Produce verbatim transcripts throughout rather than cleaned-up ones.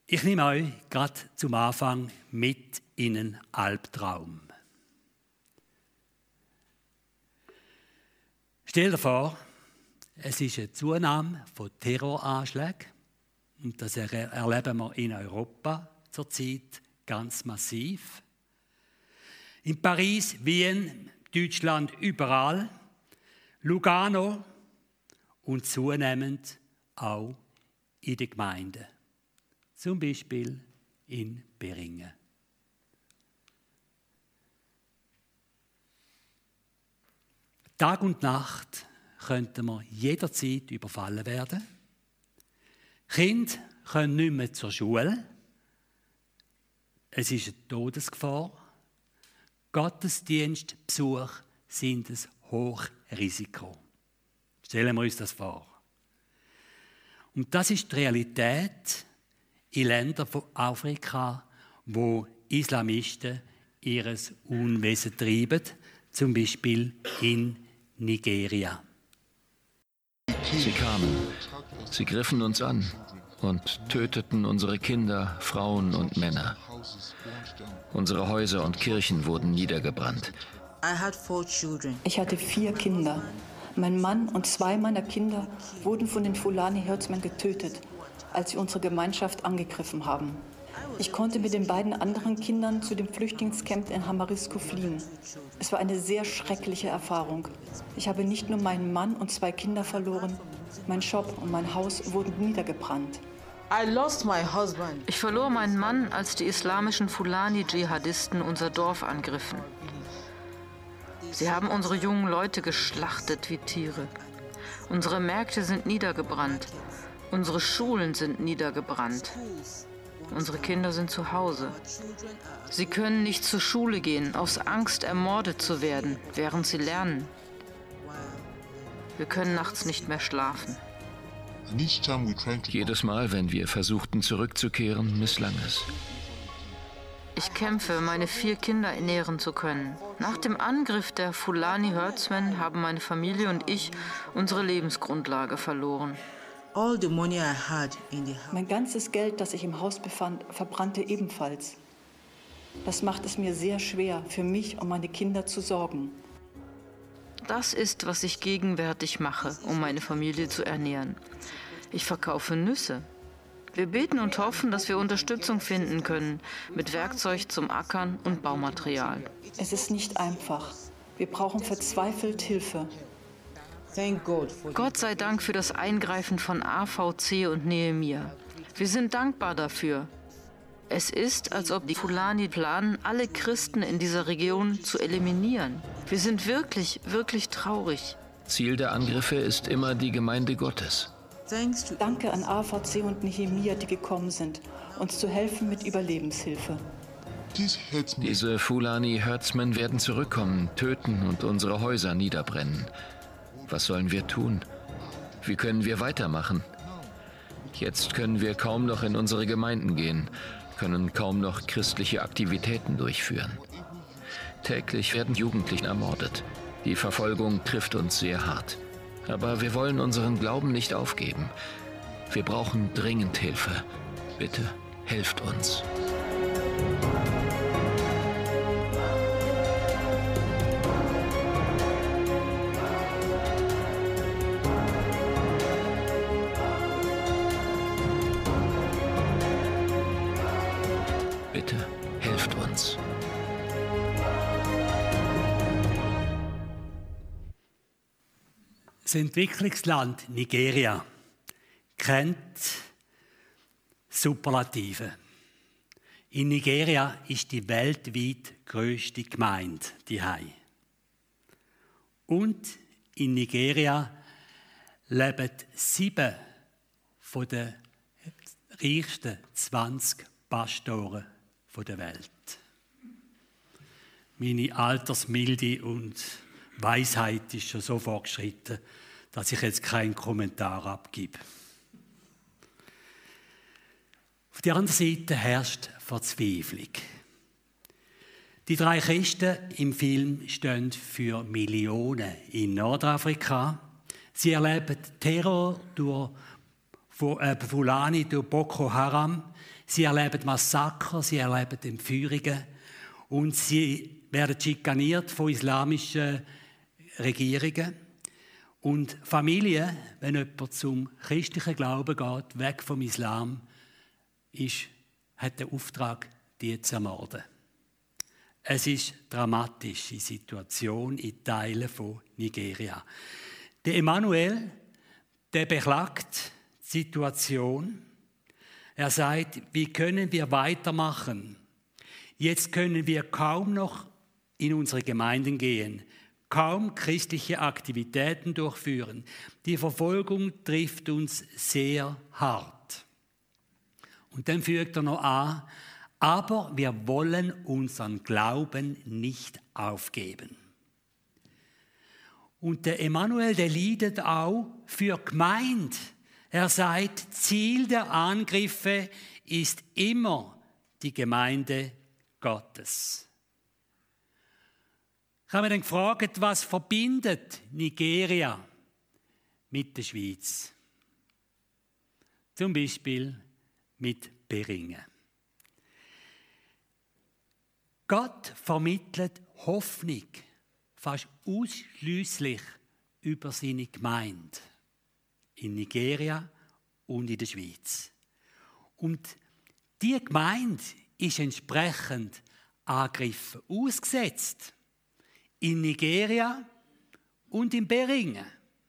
Ich nehme euch gerade zum Anfang mit in einen Albtraum. Stell dir vor, es ist eine Zunahme von Terroranschlägen und das erleben wir in Europa zurzeit ganz massiv. In Paris, Wien, Deutschland, überall, Lugano und zunehmend auch in den Gemeinden. Zum Beispiel in Beringen. Tag und Nacht könnten wir jederzeit überfallen werden. Kinder können nicht mehr zur Schule. Es ist eine Todesgefahr. Gottesdienstbesuche sind ein Hochrisiko. Stellen wir uns das vor. Und das ist die Realität in Ländern von Afrika, wo Islamisten ihr Unwesen treiben, zum Beispiel in Nigeria. Sie kamen, sie griffen uns an und töteten unsere Kinder, Frauen und Männer. Unsere Häuser und Kirchen wurden niedergebrannt. Ich hatte vier Kinder. Mein Mann und zwei meiner Kinder wurden von den Fulani Herdsmen getötet, als sie unsere Gemeinschaft angegriffen haben. Ich konnte mit den beiden anderen Kindern zu dem Flüchtlingscamp in Hamarisco fliehen. Es war eine sehr schreckliche Erfahrung. Ich habe nicht nur meinen Mann und zwei Kinder verloren, mein Shop und mein Haus wurden niedergebrannt. Ich verlor meinen Mann, als die islamischen Fulani-Dschihadisten unser Dorf angriffen. Sie haben unsere jungen Leute geschlachtet wie Tiere. Unsere Märkte sind niedergebrannt. Unsere Schulen sind niedergebrannt. Unsere Kinder sind zu Hause. Sie können nicht zur Schule gehen, aus Angst, ermordet zu werden, während sie lernen. Wir können nachts nicht mehr schlafen. Jedes Mal, wenn wir versuchten zurückzukehren, misslang es. Ich kämpfe, meine vier Kinder ernähren zu können. Nach dem Angriff der Fulani Herdsmen haben meine Familie und ich unsere Lebensgrundlage verloren. Mein ganzes Geld, das ich im Haus befand, verbrannte ebenfalls. Das macht es mir sehr schwer, für mich und meine Kinder zu sorgen. Das ist, was ich gegenwärtig mache, um meine Familie zu ernähren. Ich verkaufe Nüsse. Wir beten und hoffen, dass wir Unterstützung finden können mit Werkzeug zum Ackern und Baumaterial. Es ist nicht einfach. Wir brauchen verzweifelt Hilfe. Gott sei Dank für das Eingreifen von A V C und Nehemia. Wir sind dankbar dafür. Es ist, als ob die Fulani planen, alle Christen in dieser Region zu eliminieren. Wir sind wirklich, wirklich traurig. Ziel der Angriffe ist immer die Gemeinde Gottes. Danke an A V C und Nehemia, die gekommen sind, uns zu helfen mit Überlebenshilfe. Diese Fulani-Herdsmen werden zurückkommen, töten und unsere Häuser niederbrennen. Was sollen wir tun? Wie können wir weitermachen? Jetzt können wir kaum noch in unsere Gemeinden gehen, können kaum noch christliche Aktivitäten durchführen. Täglich werden Jugendliche ermordet. Die Verfolgung trifft uns sehr hart. Aber wir wollen unseren Glauben nicht aufgeben. Wir brauchen dringend Hilfe. Bitte, helft uns. Bitte, helft uns. Das Entwicklungsland Nigeria kennt Superlative. In Nigeria ist die weltweit grösste Gemeinde die Hai. Und in Nigeria leben sieben von den reichsten zwanzig Pastoren der Welt. Meine Altersmilde und Weisheit ist schon so fortgeschritten, dass ich jetzt keinen Kommentar abgebe. Auf der anderen Seite herrscht Verzweiflung. Die drei Christen im Film stehen für Millionen in Nordafrika. Sie erleben Terror durch Fulani, durch Boko Haram. Sie erleben Massaker, sie erleben Entführungen und sie werden schikaniert von islamischen Regierungen. Und Familien, wenn jemand zum christlichen Glauben geht, weg vom Islam, ist, hat den Auftrag, die zu ermorden. Es ist eine dramatische Situation in Teilen von Nigeria. Der Emmanuel, der beklagt die Situation. Er sagt, wie können wir weitermachen? Jetzt können wir kaum noch in unsere Gemeinden gehen, kaum christliche Aktivitäten durchführen. Die Verfolgung trifft uns sehr hart. Und dann fügt er noch an, aber wir wollen unseren Glauben nicht aufgeben. Und der Emmanuel, der leidet auch für die Gemeinde. Er sagt, Ziel der Angriffe ist immer die Gemeinde Gottes. Ich habe mich dann gefragt, was verbindet Nigeria mit der Schweiz? Zum Beispiel mit Beringen. Gott vermittelt Hoffnung fast ausschliesslich über seine Gemeinde in Nigeria und in der Schweiz. Und die Gemeinde ist entsprechend Angriffen ausgesetzt. In Nigeria und in Beringen.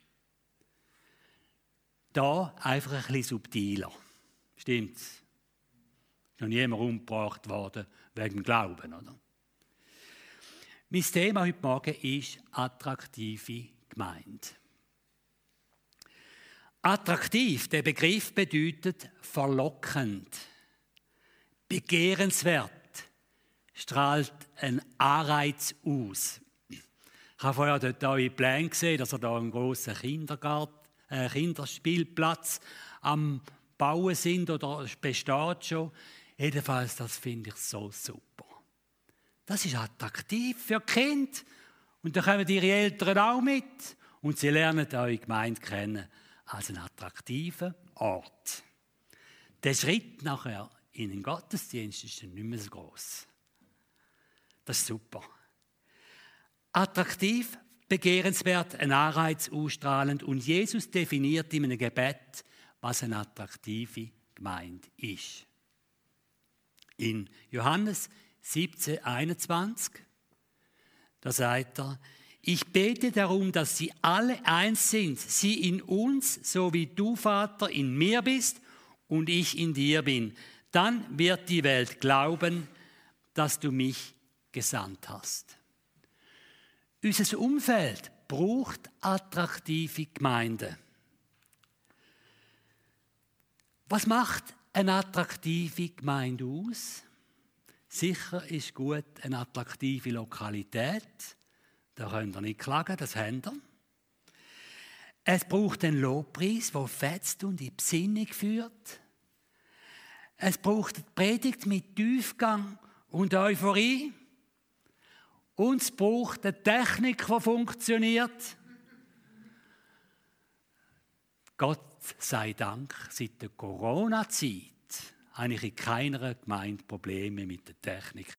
Da einfach ein bisschen subtiler. Stimmt's? Ist noch niemand umgebracht worden wegen dem Glauben, oder? Mein Thema heute Morgen ist attraktive Gemeinde. Attraktiv, der Begriff bedeutet verlockend, begehrenswert, strahlt einen Anreiz aus. Ich habe vorher dort eure Pläne gesehen, dass ihr da einen grossen Kindergarten, äh, Kinderspielplatz am Bauen sind oder besteht schon. Jedenfalls, das finde ich so super. Das ist attraktiv für die Kinder. Und da kommen ihre Eltern auch mit. Und sie lernen eure Gemeinde kennen als einen attraktiven Ort. Der Schritt nachher in den Gottesdienst ist dann nicht mehr so gross. Das ist super. Attraktiv, begehrenswert, ein Anreiz ausstrahlend. Und Jesus definiert in einem Gebet, was eine attraktive Gemeinde ist. In Johannes siebzehn, einundzwanzig, da sagt er, ich bete darum, dass sie alle eins sind, sie in uns, so wie du, Vater, in mir bist und ich in dir bin. Dann wird die Welt glauben, dass du mich gesandt hast. Unser Umfeld braucht attraktive Gemeinden. Was macht eine attraktive Gemeinde aus? Sicher ist gut eine attraktive Lokalität. Da könnt ihr nicht klagen, das habt ihr. Es braucht einen Lobpreis, der fetzt und in die Besinnung führt. Es braucht eine Predigt mit Tiefgang und Euphorie. Und es braucht eine Technik, die funktioniert. Gott sei Dank, seit der Corona-Zeit habe ich in keiner Gemeinde Probleme mit der Technik.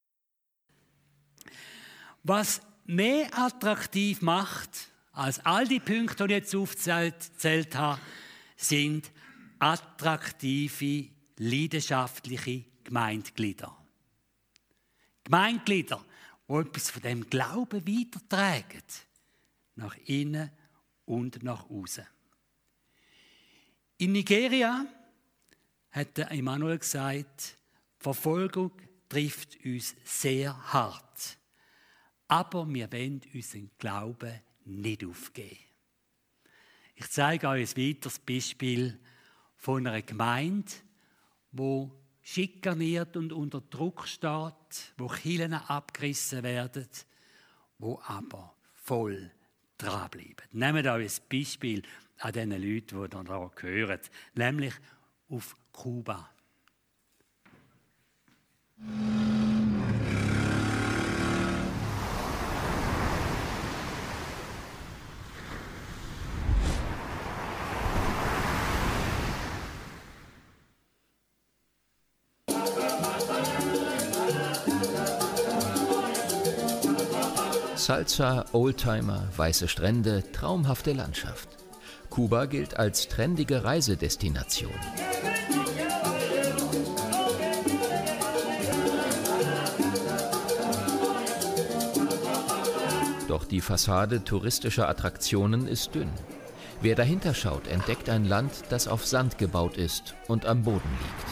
Was mehr attraktiv macht als all die Punkte, die ich jetzt aufgezählt habe, sind attraktive, leidenschaftliche Gemeindeglieder. Gemeindeglieder, die etwas von dem Glauben weitertragen, nach innen und nach außen. In Nigeria hat der Emmanuel gesagt, Verfolgung trifft uns sehr hart. Aber wir wollen unseren Glauben nicht aufgeben. Ich zeige euch ein weiteres Beispiel von einer Gemeinde, die schikaniert und unter Druck steht, wo Kirchen abgerissen werden, wo aber voll dranbleiben. Nehmt euch ein Beispiel an diesen Leuten, die hier gehören, nämlich auf Kuba. Salsa, Oldtimer, weiße Strände, traumhafte Landschaft. Kuba gilt als trendige Reisedestination. Doch die Fassade touristischer Attraktionen ist dünn. Wer dahinter schaut, entdeckt ein Land, das auf Sand gebaut ist und am Boden liegt.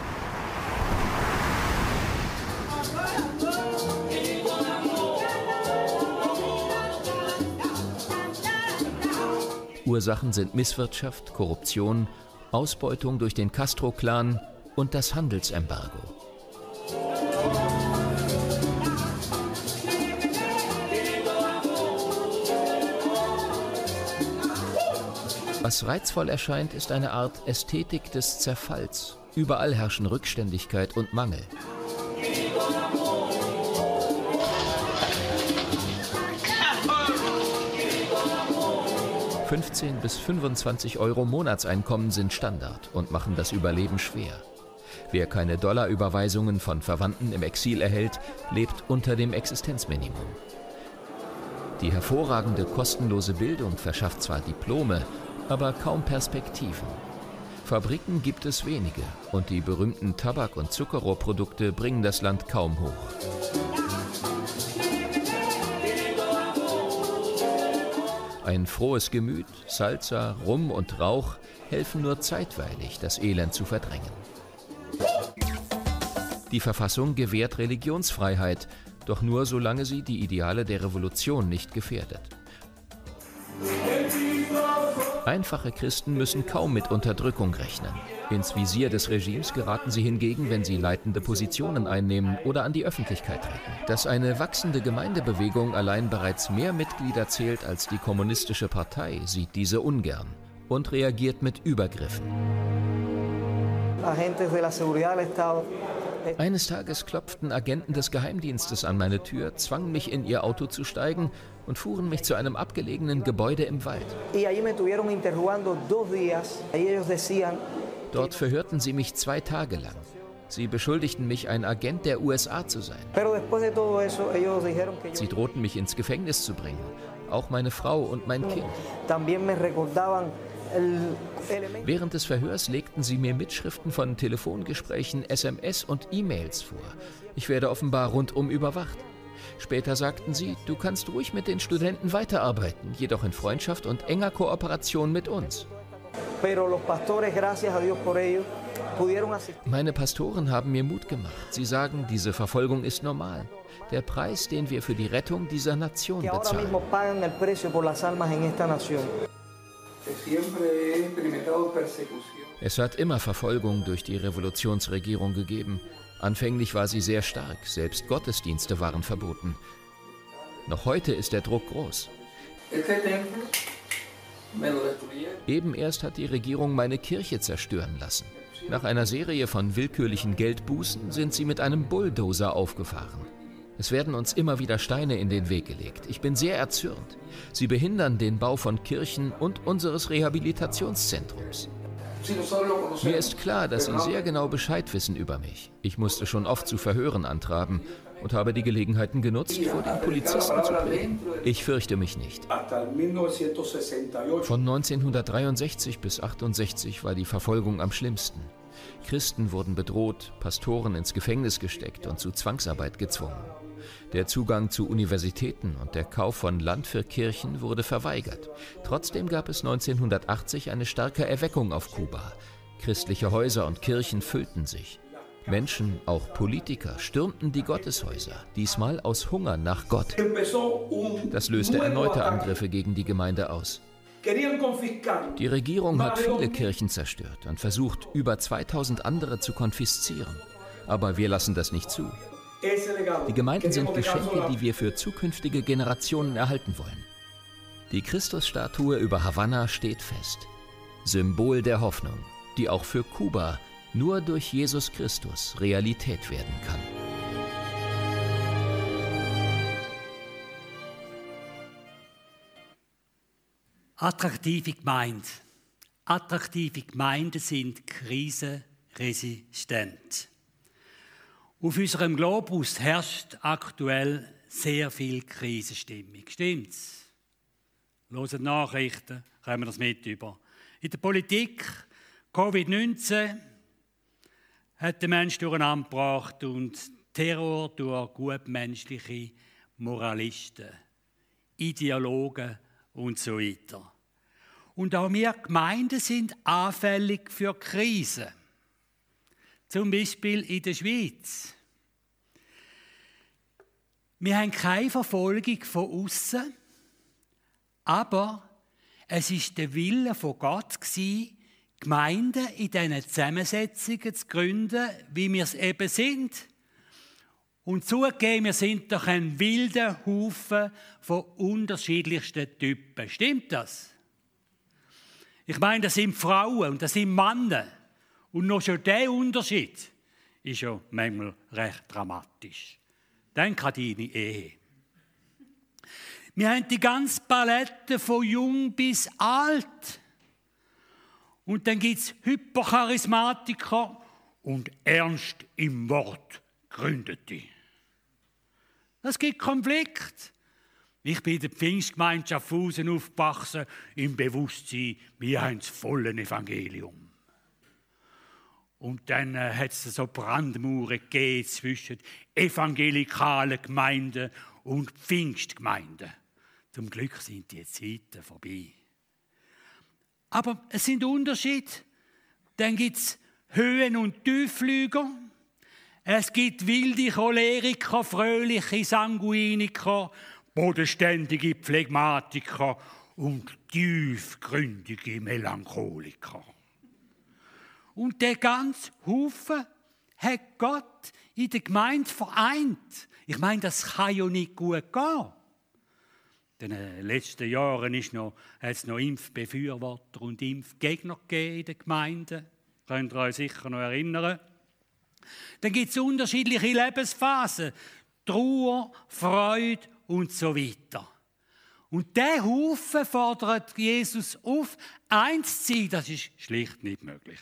Ursachen sind Misswirtschaft, Korruption, Ausbeutung durch den Castro-Clan und das Handelsembargo. Was reizvoll erscheint, ist eine Art Ästhetik des Zerfalls. Überall herrschen Rückständigkeit und Mangel. fünfzehn bis fünfundzwanzig Euro Monatseinkommen sind Standard und machen das Überleben schwer. Wer keine Dollarüberweisungen von Verwandten im Exil erhält, lebt unter dem Existenzminimum. Die hervorragende kostenlose Bildung verschafft zwar Diplome, aber kaum Perspektiven. Fabriken gibt es wenige und die berühmten Tabak- und Zuckerrohrprodukte bringen das Land kaum hoch. Ein frohes Gemüt, Salsa, Rum und Rauch helfen nur zeitweilig, das Elend zu verdrängen. Die Verfassung gewährt Religionsfreiheit, doch nur solange sie die Ideale der Revolution nicht gefährdet. Einfache Christen müssen kaum mit Unterdrückung rechnen. Ins Visier des Regimes geraten sie hingegen, wenn sie leitende Positionen einnehmen oder an die Öffentlichkeit treten. Dass eine wachsende Gemeindebewegung allein bereits mehr Mitglieder zählt als die kommunistische Partei, sieht diese ungern und reagiert mit Übergriffen. Eines Tages klopften Agenten des Geheimdienstes an meine Tür, zwangen mich in ihr Auto zu steigen und fuhren mich zu einem abgelegenen Gebäude im Wald. Dort verhörten sie mich zwei Tage lang. Sie beschuldigten mich, ein Agent der U S A zu sein. Sie drohten mich ins Gefängnis zu bringen, auch meine Frau und mein Kind. Während des Verhörs legten sie mir Mitschriften von Telefongesprächen, S M S und E-Mails vor. Ich werde offenbar rundum überwacht. Später sagten sie, du kannst ruhig mit den Studenten weiterarbeiten, jedoch in Freundschaft und enger Kooperation mit uns. Meine Pastoren haben mir Mut gemacht. Sie sagen, diese Verfolgung ist normal. Der Preis, den wir für die Rettung dieser Nation bezahlen. Es hat immer Verfolgung durch die Revolutionsregierung gegeben. Anfänglich war sie sehr stark, selbst Gottesdienste waren verboten. Noch heute ist der Druck groß. Eben erst hat die Regierung meine Kirche zerstören lassen. Nach einer Serie von willkürlichen Geldbußen sind sie mit einem Bulldozer aufgefahren. Es werden uns immer wieder Steine in den Weg gelegt. Ich bin sehr erzürnt. Sie behindern den Bau von Kirchen und unseres Rehabilitationszentrums. Mir ist klar, dass Sie sehr genau Bescheid wissen über mich. Ich musste schon oft zu Verhören antraben und habe die Gelegenheiten genutzt, vor den Polizisten zu predigen. Ich fürchte mich nicht. Von neunzehnhundertdreiundsechzig bis achtundsechzig war die Verfolgung am schlimmsten. Christen wurden bedroht, Pastoren ins Gefängnis gesteckt und zu Zwangsarbeit gezwungen. Der Zugang zu Universitäten und der Kauf von Land für Kirchen wurde verweigert. Trotzdem gab es neunzehnhundertachtzig eine starke Erweckung auf Kuba. Christliche Häuser und Kirchen füllten sich. Menschen, auch Politiker, stürmten die Gotteshäuser, diesmal aus Hunger nach Gott. Das löste erneute Angriffe gegen die Gemeinde aus. Die Regierung hat viele Kirchen zerstört und versucht, über zweitausend andere zu konfiszieren. Aber wir lassen das nicht zu. Die Gemeinden sind Geschenke, die wir für zukünftige Generationen erhalten wollen. Die Christusstatue über Havanna steht fest. Symbol der Hoffnung, die auch für Kuba nur durch Jesus Christus Realität werden kann. Attraktive Gemeinde. Attraktive Gemeinden sind krisenresistent. Auf unserem Globus herrscht aktuell sehr viel Krisenstimmung. Stimmt's? Hören Nachrichten, kommen wir das mit über. In der Politik, Covid neunzehn hat den Menschen durcheinander gebracht und Terror durch gutmenschliche Moralisten, Ideologen und so weiter. Und auch wir Gemeinden sind anfällig für Krisen. Zum Beispiel in der Schweiz. Wir haben keine Verfolgung von außen, aber es ist der Wille von Gott gewesen, Gemeinden in diesen Zusammensetzungen zu gründen, wie wir es eben sind. Und zugegeben, wir sind doch ein wilder Haufen von unterschiedlichsten Typen. Stimmt das? Ich meine, das sind Frauen und das sind Männer. Und noch schon dieser Unterschied ist ja manchmal recht dramatisch. Denk an deine Ehe. Wir haben die ganze Palette von jung bis alt. Und dann gibt es Hypercharismatiker und ernst im Wort Gründete. Es gibt Konflikt. Ich bin in der Pfingstgemeinde Schaffhausen aufgewachsen, im Bewusstsein, wir haben das volle Evangelium. Und dann äh, hat es so Brandmauern gegeben zwischen evangelikalen Gemeinden und Pfingstgemeinden. Zum Glück sind die Zeiten vorbei. Aber es sind Unterschiede. Dann gibt es Höhen- und Tiefflüger. Es gibt wilde Choleriker, fröhliche Sanguiniker, bodenständige Phlegmatiker und tiefgründige Melancholiker. Und der ganze Haufen hat Gott in der Gemeinde vereint. Ich meine, das kann ja nicht gut gehen. In den letzten Jahren ist noch, hat es noch Impfbefürworter und Impfgegner gegeben in den Gemeinden. Könnt ihr euch sicher noch erinnern. Dann gibt es unterschiedliche Lebensphasen. Trauer, Freude und so weiter. Und dieser Haufen fordert Jesus auf, eins zu sein. Das ist schlicht nicht möglich.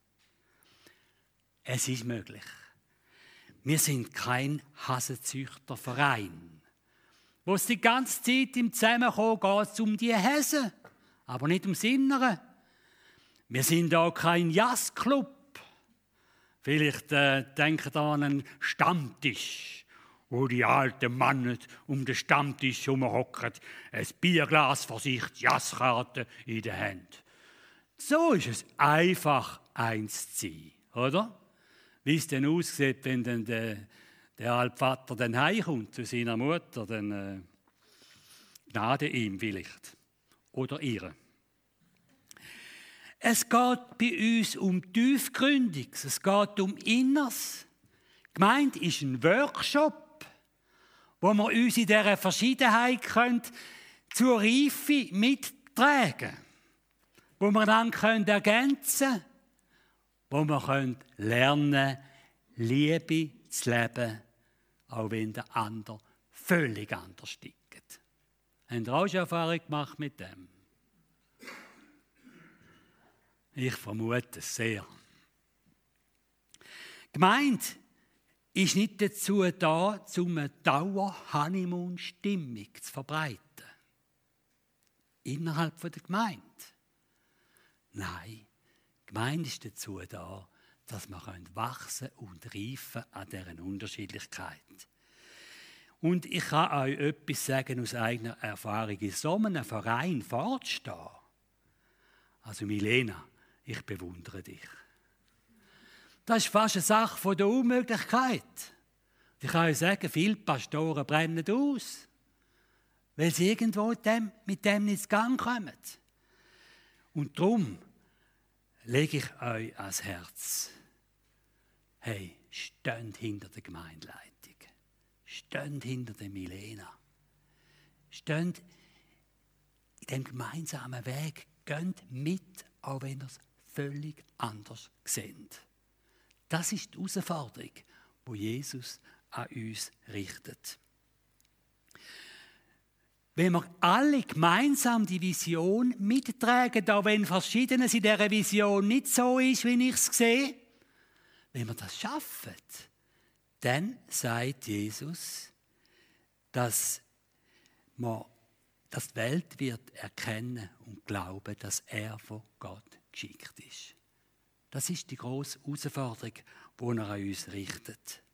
Es ist möglich. Wir sind kein Hasenzüchterverein. Wo es die ganze Zeit im Zusammenkommen geht, um die Häse, aber nicht ums Innere. Wir sind auch kein Jazzclub. Vielleicht äh, denkt an einen Stammtisch, wo die alten Männer um den Stammtisch herumhocken, ein Bierglas vor sich, die Jazzkarte in der Hand. So ist es einfach, eins zu sein, oder? Wie es denn aussieht, wenn dann der, der Altvater dann heimkommt zu seiner Mutter, dann äh, Gnade ihm vielleicht. Oder ihr. Es geht bei uns um Tiefgründiges, es geht um Inneres. Gemeint ist ein Workshop, wo wir uns in dieser Verschiedenheit können, zur Reife mittragen, wo wir dann können ergänzen können, wo wir können lernen, Liebe zu leben, auch wenn der andere völlig anders tickt. Habt ihr auch schon Erfahrung gemacht mit dem? Ich vermute es sehr. Gemeinde ist nicht dazu da, um eine Dauer-Honeymoon-Stimmung zu verbreiten. Innerhalb der Gemeinde. Nein, die Gemeinde ist dazu da, dass wir wachsen und reifen an deren Unterschiedlichkeit. Und ich kann euch etwas sagen aus eigener Erfahrung. In so einem Verein fortzustehen. Also Milena, ich bewundere dich. Das ist fast eine Sache von der Unmöglichkeit. Ich kann euch sagen, viele Pastoren brennen aus, weil sie irgendwo mit dem nicht in Gang kommen. Und darum lege ich euch ans Herz. Hey, steht hinter der Gemeindeleitung. Steht hinter der Milena. Steht in dem gemeinsamen Weg. Geht mit, auch wenn ihr es völlig anders seht. Das ist die Herausforderung, die Jesus an uns richtet. Wenn wir alle gemeinsam die Vision mittragen, auch wenn Verschiedenes in dieser Vision nicht so ist, wie ich es sehe, wenn wir das schaffen, dann sagt Jesus, dass, man, dass die Welt wird erkennen und glauben, dass er von Gott geschickt ist. Das ist die grosse Herausforderung, die er an uns richtet.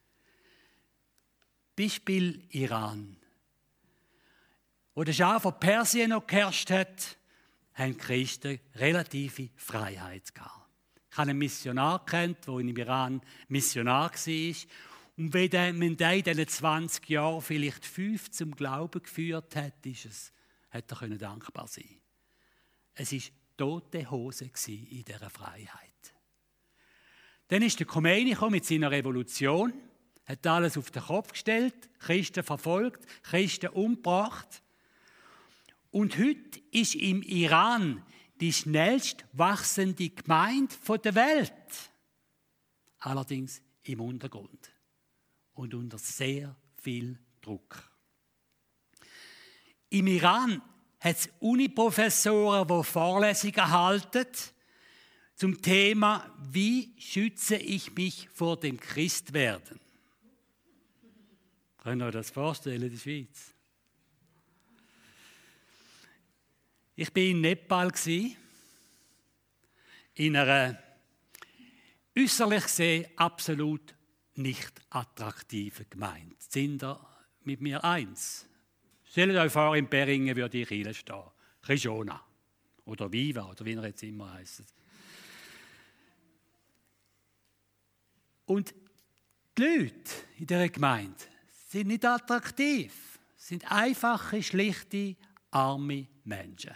Beispiel Iran. Wo der Schah von Persien noch geherrscht hat, haben die Christen relative Freiheit gehabt. Ich habe einen Missionar kennt, der im Iran Missionar war. Und wenn man in diesen zwanzig Jahren vielleicht fünf zum Glauben geführt hat, ist es, hätte er dankbar sein können. Es war tote Hose in dieser Freiheit. Dann ist der Khomeini mit seiner Revolution, hat alles auf den Kopf gestellt, Christen verfolgt, Christen umgebracht. Und heute ist im Iran die schnellst wachsende Gemeinde der Welt. Allerdings im Untergrund und unter sehr viel Druck. Im Iran hat es Uniprofessoren, die Vorlesungen halten zum Thema, wie schütze ich mich vor dem Christwerden. Könnt ihr euch das vorstellen in der Schweiz? Ich war in Nepal, in einer äußerlich gesehen absolut nicht attraktiven Gemeinde. Sind ihr mit mir eins? Stellt euch vor, in Beringen würde ich hier stehen. Krishona oder Viva oder wie er jetzt immer heisst. Und die Leute in dieser Gemeinde sind nicht attraktiv, sind einfache, schlichte, arme Menschen.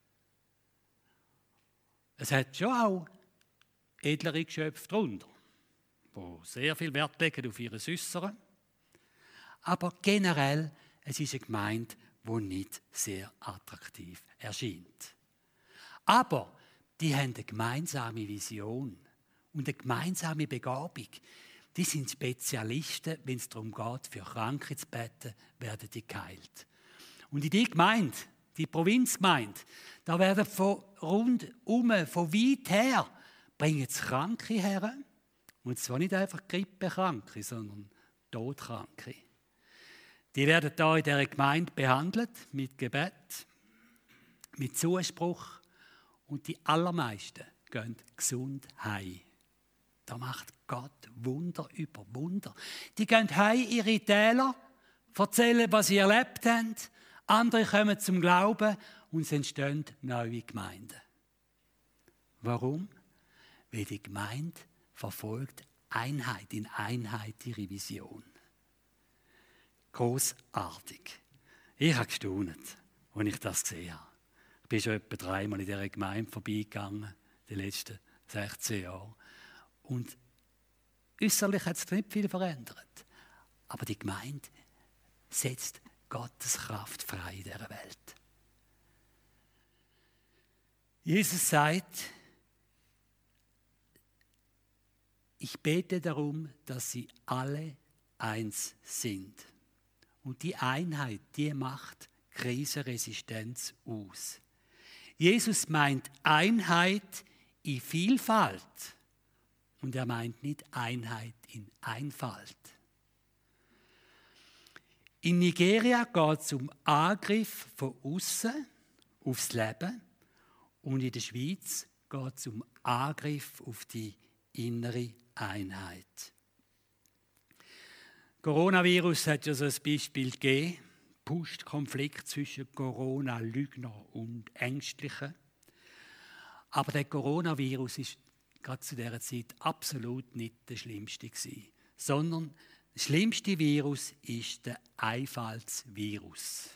Es hat schon auch edlere Geschöpfe darunter, die sehr viel Wert legen auf ihr Äußere. Aber generell, es ist eine Gemeinde, die nicht sehr attraktiv erscheint. Aber die haben eine gemeinsame Vision und eine gemeinsame Begabung. Die sind Spezialisten, wenn es darum geht, für Kranke zu beten, werden die geheilt. Und in die Gemeinde, die Provinzgemeinde, da werden von rundum, von weit her, bringen sie Kranke her. Und zwar nicht einfach Grippekranke, sondern Todkranke. Die werden hier in dieser Gemeinde behandelt, mit Gebet, mit Zuspruch. Und die allermeisten gehen gesund heim. Da macht Gott Wunder über Wunder. Die gehen heim in ihre Täler, erzählen, was sie erlebt haben. Andere kommen zum Glauben und es entstehen neue Gemeinden. Warum? Weil die Gemeinde verfolgt Einheit, in Einheit ihre Vision. Grossartig. Ich habe gestaunt, als ich das gesehen habe. Ich bin schon etwa dreimal in dieser Gemeinde vorbeigegangen, in den letzten sechzehn Jahren. Und äußerlich hat es nicht viel verändert. Aber die Gemeinde setzt Gottes Kraft frei in dieser Welt. Jesus sagt, ich bete darum, dass sie alle eins sind. Und die Einheit, die macht Krisenresistenz aus. Jesus meint Einheit in Vielfalt. Und er meint nicht Einheit in Einfalt. In Nigeria geht es um Angriff von außen aufs Leben und in der Schweiz geht es um Angriff auf die innere Einheit. Coronavirus hat ja so ein Beispiel gegeben, Postkonflikt zwischen Corona-Lügner und Ängstlichen. Aber der Coronavirus ist gerade zu dieser Zeit absolut nicht der schlimmste gewesen, sondern das schlimmste Virus ist der Einfallsvirus,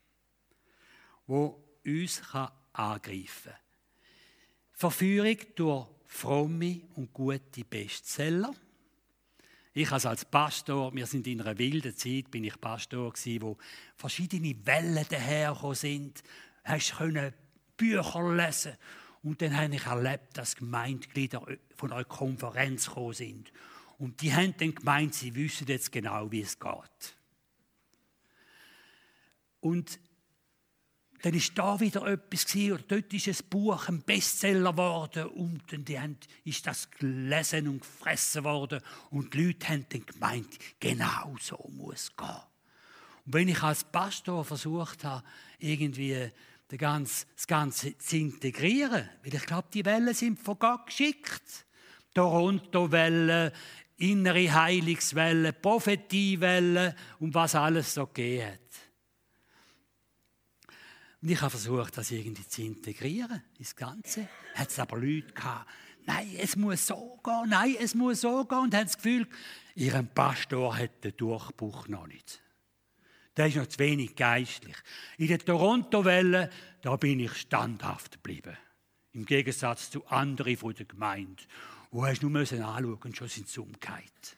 wo uns angreifen kann. Verführung durch fromme und gute Bestseller. Ich als Pastor, wir sind in einer wilden Zeit, bin ich Pastor gewesen, wo verschiedene Wellen dahergekommen sind. Hast können Bücher lesen und dann habe ich erlebt, dass Gemeindeglieder von einer Konferenz gekommen sind. Und die haben dann gemeint, sie wissen jetzt genau, wie es geht. Und dann war da wieder etwas gewesen, oder dort ist ein Buch ein Bestseller geworden und dann haben, ist das gelesen und gefressen worden und die Leute haben dann gemeint, genau so muss es gehen. Und wenn ich als Pastor versucht habe, irgendwie das Ganze, das Ganze zu integrieren, weil ich glaube, die Wellen sind von Gott geschickt. Toronto-Wellen, innere Heilungswellen, Prophetiewellen und was alles so gegeben hat. Und ich habe versucht, das irgendwie zu integrieren, das Ganze. Hat es aber Leute gehabt, nein, es muss so gehen, nein, es muss so gehen. Und haben das Gefühl, ihr Pastor hat den Durchbruch noch nicht. Der ist noch zu wenig geistlich. In der Toronto-Welle, da bin ich standhaft geblieben. Im Gegensatz zu anderen von der Gemeinde. Wo hast du nur anschauen und schon sind sie umgekehrt.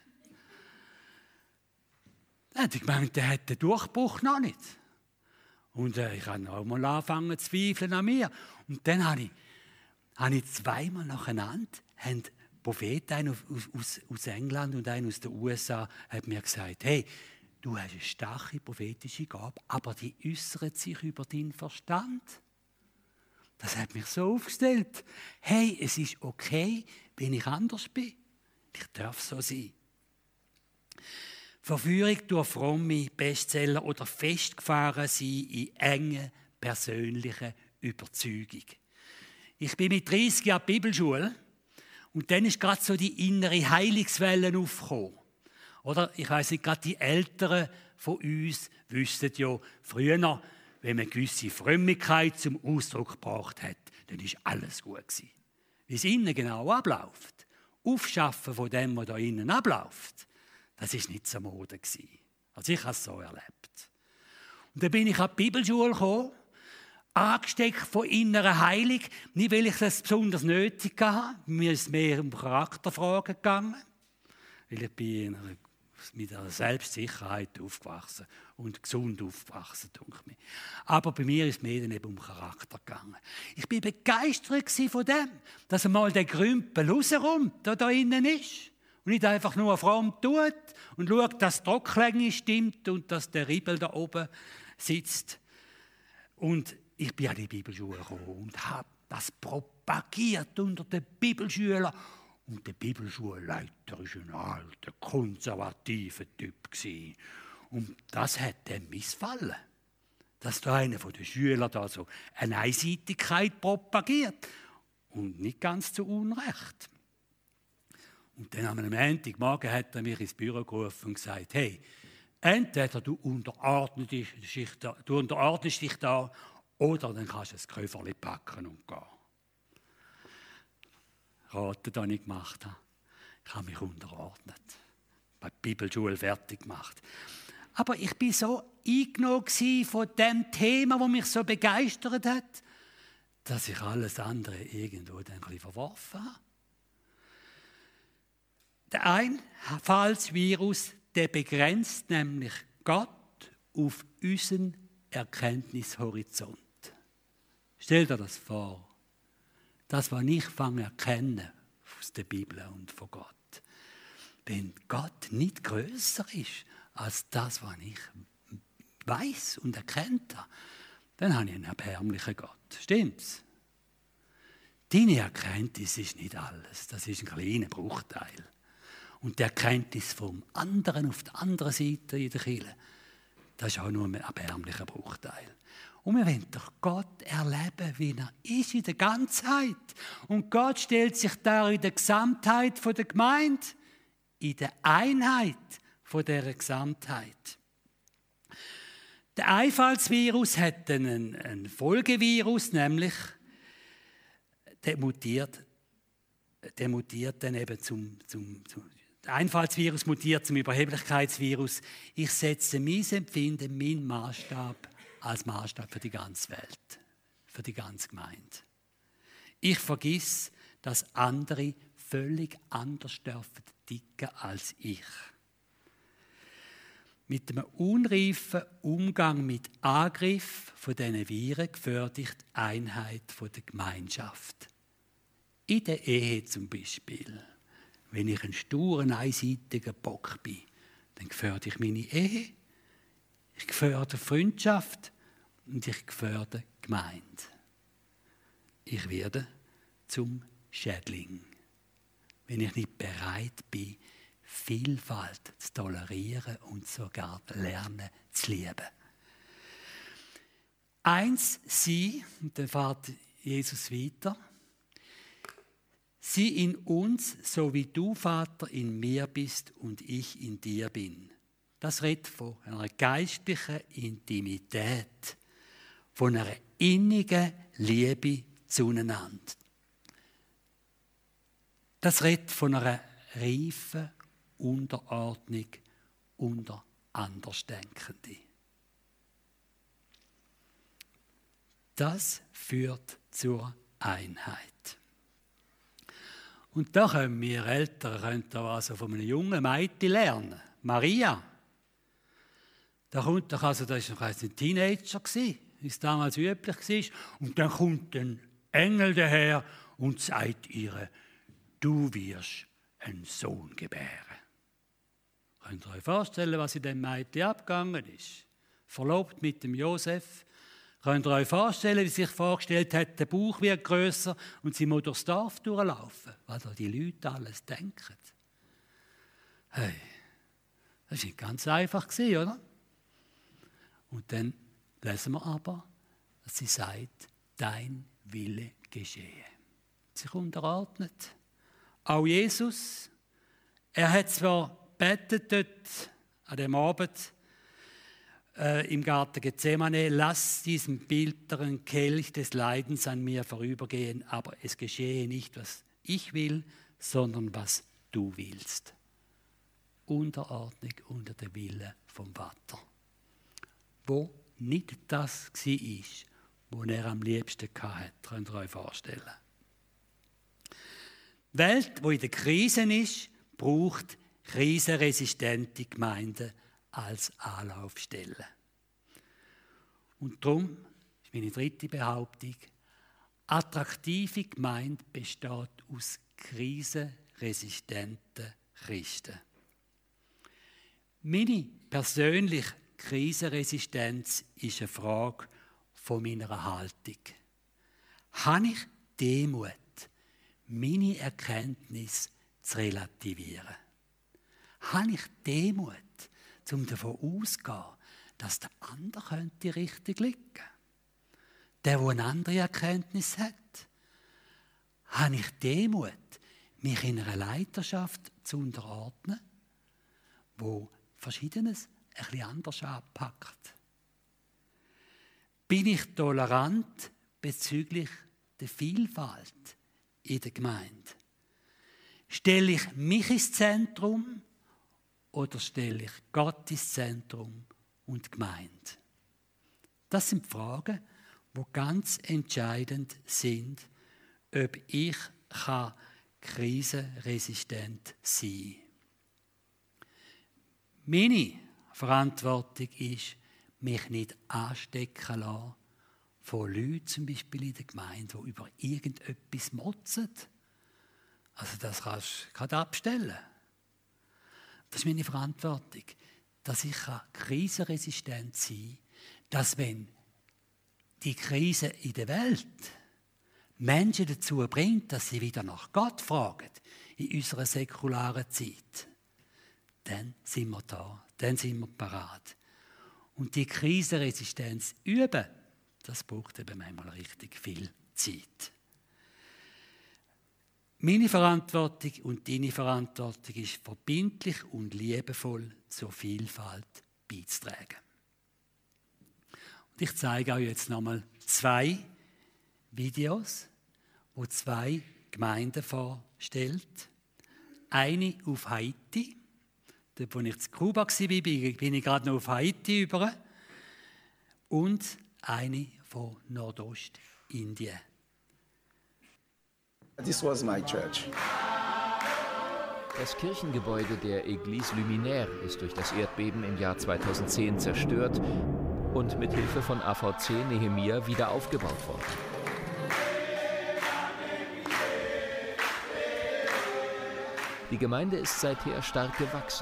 Dann hat die Gemeinde, der hat den Durchbruch noch nicht. Und äh, ich habe auch mal angefangen zu zweifeln an mir. Und dann habe ich, habe ich zweimal nacheinander, haben Propheten, einer aus, aus, aus England und einer aus den U S A, hat mir gesagt, hey, du hast eine starke prophetische Gabe, aber die äußert sich über deinen Verstand. Das hat mich so aufgestellt. Hey, es ist okay, wenn ich anders bin. Ich darf so sein. Verführung durch fromme Bestseller oder festgefahren sein in engen persönlichen Überzeugung. Ich bin mit dreißig Jahren Bibelschule und dann ist gerade so die innere Heilungswelle aufgekommen. Oder ich weiss nicht, gerade die Älteren von uns wüssten ja, früher, wenn man gewisse Frömmigkeit zum Ausdruck gebracht hat, dann ist alles gut gewesen. Wie es innen genau abläuft, Aufschaffen von dem, was da innen abläuft, das war nicht so Mode gewesen. Also ich habe es so erlebt. Und dann bin ich an die Bibelschule gekommen, angesteckt von innerer Heilung, nicht weil ich das besonders nötig hatte, mir ist es mehr um Charakterfragen gegangen, weil ich bin mit einer Selbstsicherheit aufgewachsen und gesund aufgewachsen, denke ich. Aber bei mir ist es mehr eben um Charakter gegangen. Ich bin begeistert von dem, dass einmal der Grümpel rauskommt, der da innen ist. Und nicht einfach nur fromm tut und schaut, dass die Trocklänge stimmt und dass der Riebel da oben sitzt. Und ich bin an die Bibelschule gekommen und habe das propagiert unter den Bibelschülern. Und der Bibelschulleiter war ein alter, konservativer Typ. Und das hat dem missfallen, dass da einer von den Schülern da so eine Einseitigkeit propagiert. Und nicht ganz zu Unrecht. Und dann am Montagmorgen hat er mich ins Büro gerufen und gesagt, hey, entweder du unterordnest dich, du unterordnest dich da oder dann kannst du das Köfferli packen und gehen. Raten, das ich gemacht habe. Ich habe mich unterordnet. Bei der Bibelschule fertig gemacht. Aber ich war so eingenommen von dem Thema, das mich so begeistert hat, dass ich alles andere irgendwo dann ein bisschen verworfen habe. Der Einfallsvirus, der begrenzt nämlich Gott auf unseren Erkenntnishorizont. Stell dir das vor. Das, was ich fange zu erkennen aus der Bibel und von Gott. Wenn Gott nicht grösser ist als das, was ich weiß und erkennt habe, dann habe ich einen erbärmlichen Gott. Stimmt's? Deine Erkenntnis ist nicht alles. Das ist ein kleiner Bruchteil. Und die Erkenntnis vom anderen auf der anderen Seite in der Kirche, das ist auch nur ein erbärmlicher Bruchteil. Und wir wollen doch Gott erleben, wie er ist in der Ganzheit. Und Gott stellt sich da in der Gesamtheit der Gemeinde, in der Einheit dieser Gesamtheit. Der Einfallsvirus hat einen, einen Folgevirus, nämlich der mutiert, der mutiert dann eben zum, zum, zum der Einfallsvirus mutiert zum Überheblichkeitsvirus. Ich setze mein Empfinden, meinen Maßstab als Maßstab für die ganze Welt, für die ganze Gemeinde. Ich vergiss, dass andere völlig anders dürfen ticken als ich. Mit einem unreifen Umgang mit Angriff von diesen Viren gefährde ich die Einheit der Gemeinschaft. In der Ehe zum Beispiel. Wenn ich ein sturen, einseitiger Bock bin, dann gefährde ich meine Ehe. Ich gefährde Freundschaft und ich gefährde Gemeinde. Ich werde zum Schädling, wenn ich nicht bereit bin, Vielfalt zu tolerieren und sogar lernen zu lieben. Eins sie, und dann fährt Jesus weiter, sie in uns, so wie du, Vater, in mir bist und ich in dir bin. Das redet von einer geistlichen Intimität, von einer innigen Liebe zueinander. Das redet von einer reifen Unterordnung unter Andersdenkenden. Das führt zur Einheit. Und da können wir Eltern können da also von einem jungen Mädchen lernen. Maria. Da kommt doch also, das war ein Teenager, wie es damals üblich war. Und dann kommt ein Engel daher und sagt ihr, du wirst einen Sohn gebären. Könnt ihr euch vorstellen, was in dem Mädchen abgegangen ist? Verlobt mit dem Josef. Könnt ihr euch vorstellen, wie sie sich vorgestellt hat, der Bauch wird grösser und sie muss durchs Dorf durchlaufen, was da die Leute alles denken. Hey, das war nicht ganz einfach, oder? Und dann lesen wir aber, dass sie sagt, dein Wille geschehe. Sich unterordnet. Auch Jesus, er hat zwar betet dort an dem Abend äh, im Garten Gethsemane, lass diesen bitteren Kelch des Leidens an mir vorübergehen, aber es geschehe nicht, was ich will, sondern was du willst. Unterordnung unter den Willen vom Vater. Wo nicht das war, was er am liebsten hatte, könnt ihr euch vorstellen. Die Welt, die in der Krise ist, braucht krisenresistente Gemeinden als Anlaufstelle. Und darum ist meine dritte Behauptung, attraktive Gemeinde besteht aus krisenresistenten Christen. Meine persönliche Krisenresistenz ist eine Frage von meiner Haltung. Habe ich Demut, meine Erkenntnis zu relativieren? Habe ich Demut, um davon auszugehen, dass der andere könnte richtig liegen? Der, der eine andere Erkenntnis hat? Habe ich Demut, mich in einer Leiterschaft zu unterordnen, wo Verschiedenes ein bisschen anders anpackt? Bin ich tolerant bezüglich der Vielfalt in der Gemeinde? Stelle ich mich ins Zentrum oder stelle ich Gott ins Zentrum und die Gemeinde? Das sind Fragen, die ganz entscheidend sind, ob ich kann krisenresistent sein kann. Meine Verantwortung ist, mich nicht anstecken lassen von Leuten, zum Beispiel in der Gemeinde, die über irgendetwas motzen. Also das kannst du nicht abstellen. Das ist meine Verantwortung, dass ich krisenresistent sein kann, dass wenn die Krise in der Welt Menschen dazu bringt, dass sie wieder nach Gott fragen, in unserer säkularen Zeit, dann sind wir da, dann sind wir parat. Und die Krisenresistenz üben, das braucht eben manchmal richtig viel Zeit. Meine Verantwortung und deine Verantwortung ist, verbindlich und liebevoll zur Vielfalt beizutragen. Und ich zeige euch jetzt nochmal zwei Videos, wo zwei Gemeinden vorstellt. Eine auf Haiti. Dort, wo ich in Kuba war, bin ich gerade noch auf Haiti über. Und eine von Nordostindien. This was my church. Das Kirchengebäude der Église Luminaire ist durch das Erdbeben im Jahr zweitausendzehn zerstört und mit Hilfe von A V C Nehemia wieder aufgebaut worden. Die Gemeinde ist seither stark gewachsen.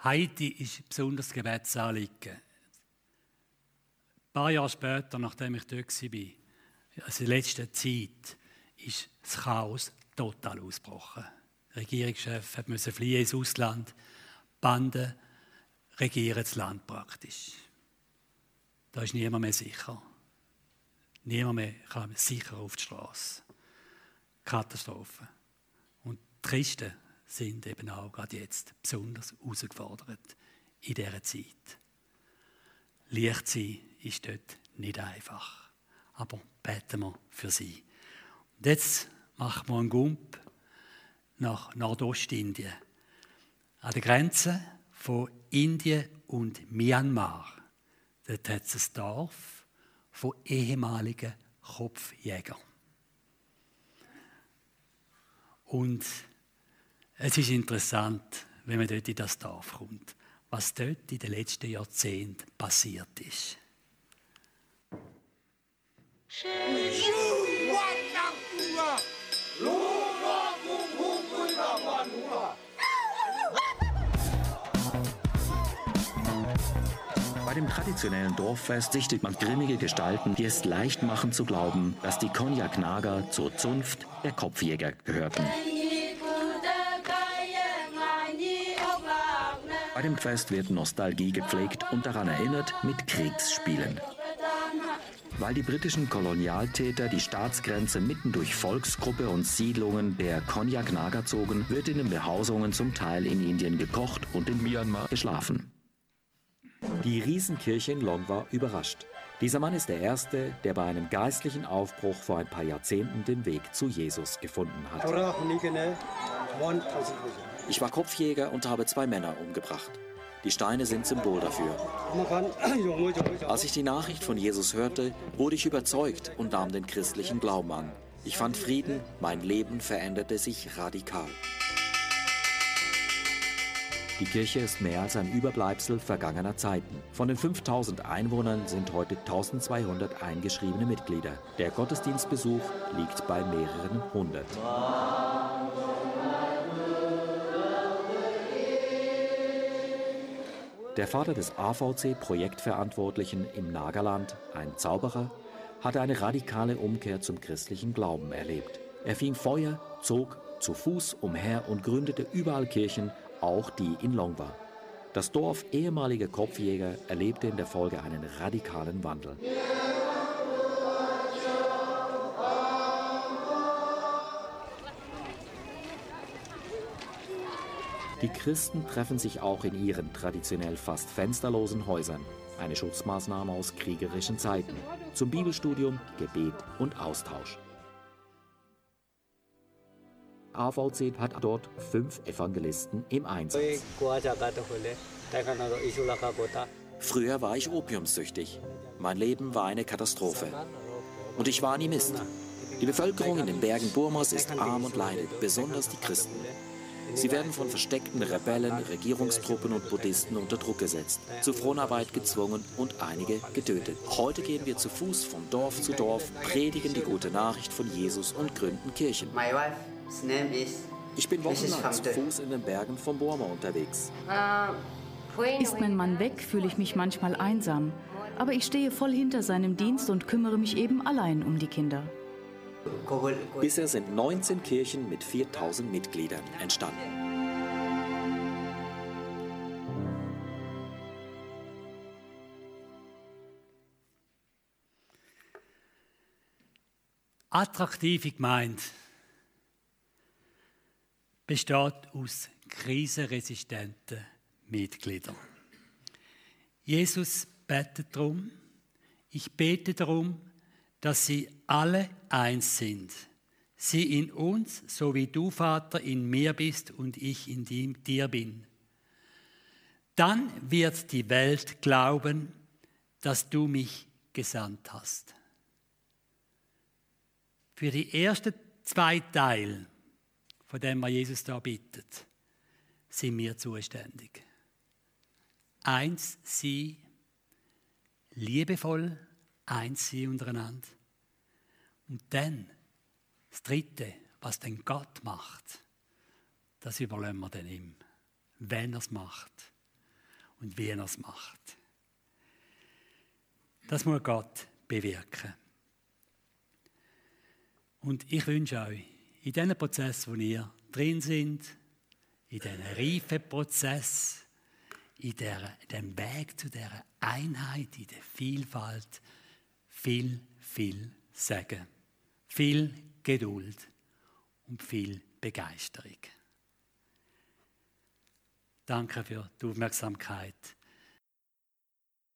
Haiti ist ein besonderes Gebetsanliegen. Ein paar Jahre später, nachdem ich dort war, also in letzter Zeit, ist das Chaos total ausgebrochen. Der Regierungschef musste fliehen ins Ausland. Die Banden regieren das Land praktisch. Da ist niemand mehr sicher. Niemand mehr kann sicher auf die Straße. Katastrophe. Und die Christen sind eben auch gerade jetzt besonders herausgefordert in dieser Zeit. Leicht sein ist dort nicht einfach. Aber beten wir für sie. Und jetzt machen wir einen Gump nach Nordostindien. An der Grenze von Indien und Myanmar. Dort hat es ein Dorf von ehemaligen Kopfjägern. Und es ist interessant, wenn man dort in das Dorf kommt, was dort in den letzten Jahrzehnten passiert ist. Bei dem traditionellen Dorffest sichtet man grimmige Gestalten, die es leicht machen zu glauben, dass die Konyak Naga zur Zunft der Kopfjäger gehörten. Bei dem Fest wird Nostalgie gepflegt und daran erinnert mit Kriegsspielen. Weil die britischen Kolonialtäter die Staatsgrenze mitten durch Volksgruppe und Siedlungen der Konyak Naga zogen, wird in den Behausungen zum Teil in Indien gekocht und in Myanmar geschlafen. Die Riesenkirche in Longwa überrascht. Dieser Mann ist der Erste, der bei einem geistlichen Aufbruch vor ein paar Jahrzehnten den Weg zu Jesus gefunden hat. Ich war Kopfjäger und habe zwei Männer umgebracht. Die Steine sind Symbol dafür. Als ich die Nachricht von Jesus hörte, wurde ich überzeugt und nahm den christlichen Glauben an. Ich fand Frieden, mein Leben veränderte sich radikal. Die Kirche ist mehr als ein Überbleibsel vergangener Zeiten. Von den fünftausend Einwohnern sind heute eintausendzweihundert eingeschriebene Mitglieder. Der Gottesdienstbesuch liegt bei mehreren hundert. Der Vater des A V C-Projektverantwortlichen im Nagaland, ein Zauberer, hatte eine radikale Umkehr zum christlichen Glauben erlebt. Er fing Feuer, zog zu Fuß umher und gründete überall Kirchen, auch die in Longwa. Das Dorf ehemaliger Kopfjäger erlebte in der Folge einen radikalen Wandel. Die Christen treffen sich auch in ihren traditionell fast fensterlosen Häusern, eine Schutzmaßnahme aus kriegerischen Zeiten, zum Bibelstudium, Gebet und Austausch. A V C hat dort fünf Evangelisten im Einsatz. Früher war ich opiumsüchtig. Mein Leben war eine Katastrophe. Und ich war Animist. Die Bevölkerung in den Bergen Burmas ist arm und leidet, besonders die Christen. Sie werden von versteckten Rebellen, Regierungstruppen und Buddhisten unter Druck gesetzt, zur Fronarbeit gezwungen und einige getötet. Heute gehen wir zu Fuß von Dorf zu Dorf, predigen die gute Nachricht von Jesus und gründen Kirchen. Ich bin wochenlang zu Fuß in den Bergen von Burma unterwegs. Ist mein Mann weg, fühle ich mich manchmal einsam. Aber ich stehe voll hinter seinem Dienst und kümmere mich eben allein um die Kinder. Bisher sind neunzehn Kirchen mit viertausend Mitgliedern entstanden. Attraktive Gemeinde besteht aus krisenresistenten Mitgliedern. Jesus betet darum, ich bete darum, dass sie alle eins sind. Sie in uns, so wie du, Vater, in mir bist und ich in dir bin. Dann wird die Welt glauben, dass du mich gesandt hast. Für die ersten zwei Teile, von dem was Jesus da bittet, sind wir zuständig. Eins sein, liebevoll, eins sein untereinander. Und dann, das Dritte, was denn Gott macht, das überlassen wir dann ihm, wenn er es macht. und wie er es macht. Das muss Gott bewirken. Und ich wünsche euch, in diesem Prozess, wo ihr drin sind, in diesem Reifeprozess, in der, dem Weg zu dieser Einheit, in der Vielfalt, viel, viel Segen, viel Geduld und viel Begeisterung. Danke für die Aufmerksamkeit.